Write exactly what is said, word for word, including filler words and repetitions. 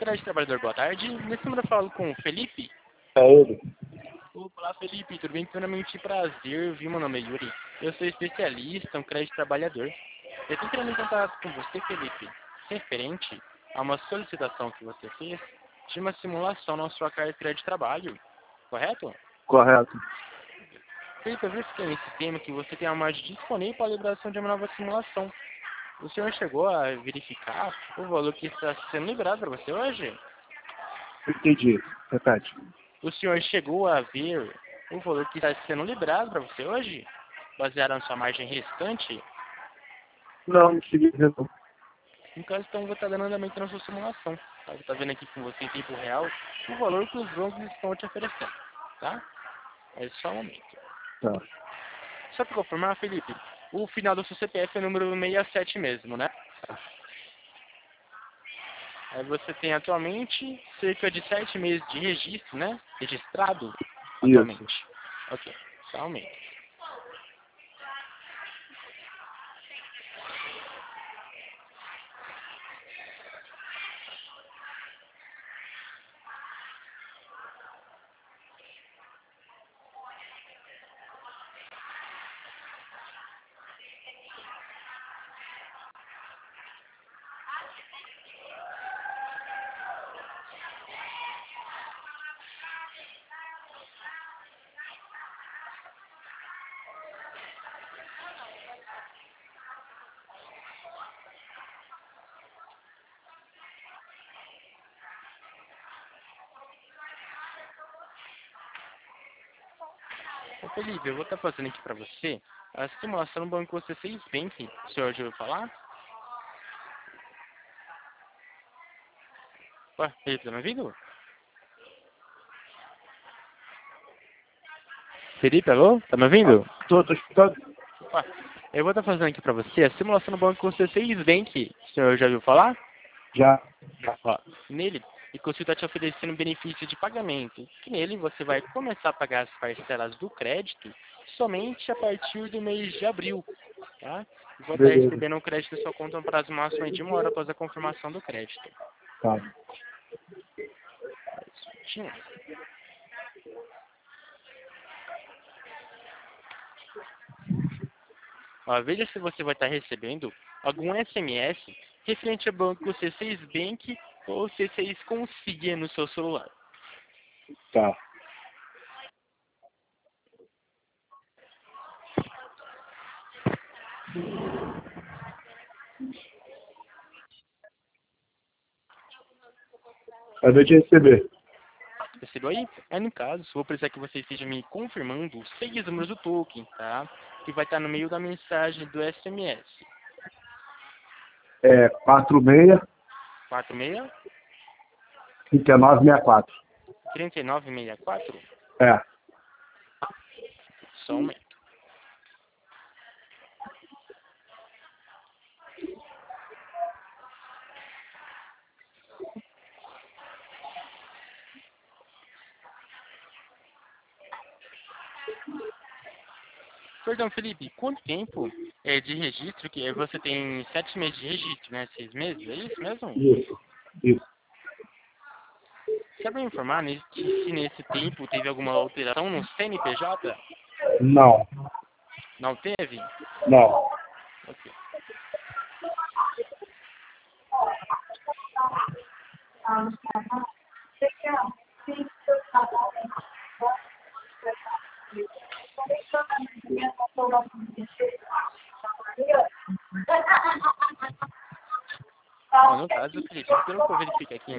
Crédito Trabalhador, boa tarde. Nesse número eu falo com o Felipe. É ele. Olá, Felipe, tudo bem? Primeiramente, prazer, viu? Meu nome é Yuri. Eu sou especialista em crédito trabalhador. Eu estou querendo em contato com você, Felipe, referente a uma solicitação que você fez de uma simulação na sua carteira de crédito de trabalho, correto? Correto. Felipe, eu verifiquei nesse tema que você tem a margem disponível para a liberação de uma nova simulação. O senhor chegou a verificar o valor que está sendo liberado para você hoje? Entendi. Repete. O senhor chegou a ver o valor que está sendo liberado para você hoje? Baseado na sua margem restante? Não, não consegui ver não. No caso, então, vou estar dando andamento na sua simulação. Tá? Vou estar vendo aqui com você em tempo real o valor que os bancos estão te oferecendo. Tá? É só um momento. Tá. Só para confirmar, Felipe, o final do seu C P F é número sessenta e sete mesmo, né? Aí você tem atualmente cerca de sete meses de registro, né? Registrado atualmente. Isso. Ok, só um momento. Ô, Felipe, eu vou estar fazendo aqui para você a simulação do Banco C seis Bank. O senhor já ouviu falar? Ué, Felipe, tá me ouvindo? Felipe, alô? Tá me ouvindo? Tô, tô escutando. Ué, eu vou estar fazendo aqui para você a simulação do Banco C seis Bank. O senhor já ouviu falar? Já. Ó, nele, e você está te oferecendo benefício de pagamento, que nele você vai começar a pagar as parcelas do crédito somente a partir do mês de abril, tá? E vou estar Beleza. recebendo o crédito na sua conta no prazo máximo de uma hora após a confirmação do crédito. Tá. Tinha. Ó, veja se você vai estar recebendo algum S M S referente ao banco C seis Bank ou C seis Consiga no seu celular. Tá. Acabei de receber. Recebeu aí? É no caso, vou precisar que você esteja me confirmando os seis números do token, tá? Que vai estar no meio da mensagem do S M S. É quatro seis, quatro seis, trinta e nove, sessenta e quatro. três nove seis quatro? É. Só um momento. Perdão, Felipe, quanto tempo é, de registro que você tem sete meses de registro, né? Seis meses, é isso mesmo? Isso. Isso. Sabe me informar né, que se nesse tempo teve alguma alteração no C N P J? Não. Não teve? Não. Ok. Bom, no caso, Felipe, pelo que eu verifico aqui